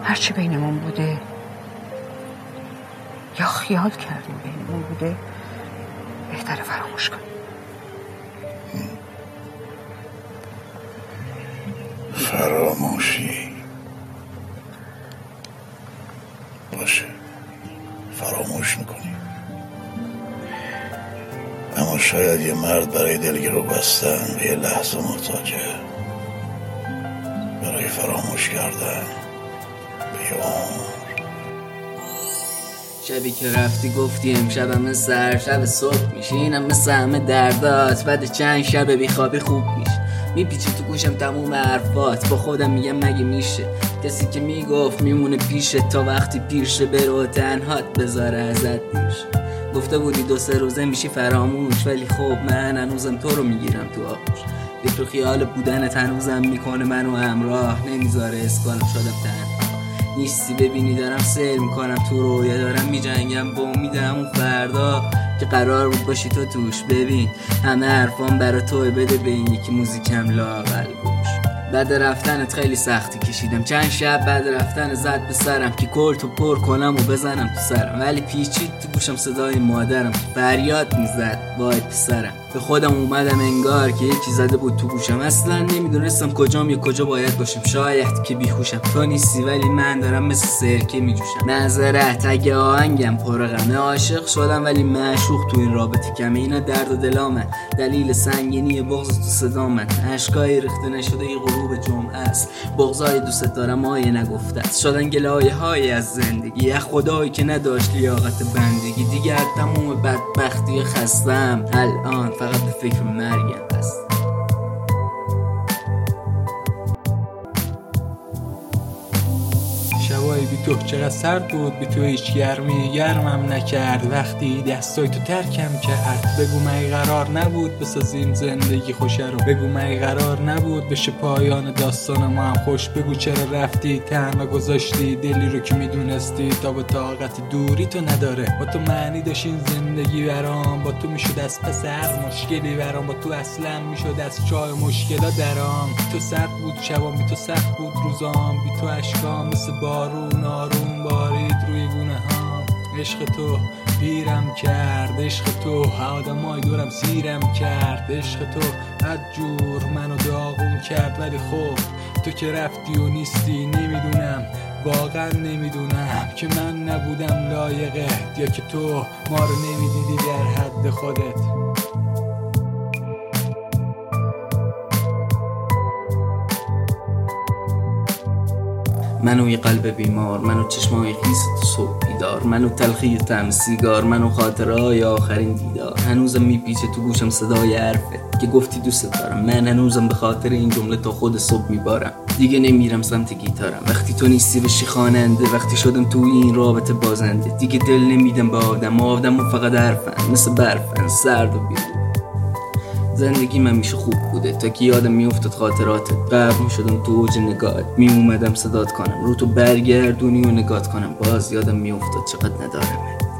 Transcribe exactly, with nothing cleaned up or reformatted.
هرچی بینمون بوده یا خیال کردیم بینمون بوده بهتره فراموش کنیم. فراموشی باشه، فراموش میکنی. اما شاید یه مرد برای دلگیرو بستن به یه لحظه محتاجه، برای فراموش کردن به یه عمر. شبی که رفتی گفتی امشبم مثل هر شب صبح میشه، اینم مثل همه دردات بعد چند شب بیخوابی خوب میشه. میپیچی تو گوشم تموم حرفات، با خودم میگم مگه میشه کسی که میگفت میمونه پیشه تا وقتی پیرشه برو تنهات بذاره ازت دیرشه. گفته بودی دو سه روزه میشی فراموش، ولی خب من هنوزم تو رو میگیرم تو آغوش. فکر و خیال بودنت هنوزم میکنه منو همراه، نمیذاره اسکالم شدم تنها. نیستی ببینی دارم سیر میکنم تو رویا، دارم میجنگم با امیدم اون فردا که قرار بود باشی تو توش. ببین همه حرفان برا توه، بده به این یکی موزیکم لااقل گوش. بعد رفتنت خیلی سختی کشیدم، چند شب بعد رفتن زد به سرم که کلتو پر کنم و بزنم تو سرم، ولی پیچید تو گوشم صدای مادرم فریاد میزد وای پسرم. به خودم اومدم انگار که یکی زده بود تو گوشم، اصلا نمیدونستم کجام یا کجا باید باشم. شاید که بیهوشم تو نیستی ولی من دارم مثل سرکه میجوشم. معذرت اگه آهنگم پر غمه، عاشق شدم ولی معشوق تو این رابطه کمه. اینا درد و دلامه، دلیل سنگینی بغض تو صدامه. اشکای ریخته نشده ای غروب جمعه است، بغضای دوست دارم آیه نگفته است. شدن گلایه های از زندگی، یه خدایی که نداشت لیاقت بندگی. دیگر تموم بدبختی خستم، الان فقط به فکر مرگم هست. شبای بی تو چقدر سرد بود، بی تو هیچ گرمی گرمم نکرد. وقتی دستای تو ترکم کرد، بگو من قرار نبود بسازیم زندگی خوشه رو. بگو من قرار نبود بشه پایان داستان ما هم خوش. بگو چرا رفتی تنها گذاشتی دلی رو که میدونستی تا به طاقت دوری تو نداره. با تو معنی داشت این زندگی برام، با تو میشد از پس هر مشکلی برام. با تو اصلا میشد از چای مشکلا درام. بی تو سرد بود شبام، بی تو سخت بود روزام، بی تو اشکام مثل بارون آروم بارید روی گونه ها. عشق تو پیرم کرد، عشق تو آدمای دورم سیرم کرد. عشق تو بدجور منو داغون کرد، ولی خب تو که رفتی و نیستی نمیدونم، واقعا نمیدونم که من نبودم لایقت یا که تو ما رو نمیدیدی در حد خودت. منو یه قلب بیمار، منو چشمای خیس تو صبح بیدار، منو تلخی طعم سیگار، منو خاطرهای آخرین دیدار. هنوزم میپیچه تو گوشم صدای حرفت که گفتی دوست دارم. من هنوزم به خاطر این جمله تا خود صبح میبارم. دیگه نمیرم سمت گیتارم وقتی تو نیستی بشی خواننده. وقتی شدم تو این رابطه بازنده، دیگه دل نمیدم به آدم. آدم و فقط حرفن مثل برفن سرد و بیرون. زندگی من میشه خوب بوده تا که یادم میافتاد خاطراتت. غرق میشدم تو اوج نگاهت، میومدم صدات کنم رو تو برگردونی و نگات کنم. باز یادم میافتاد چقدر ندارمت.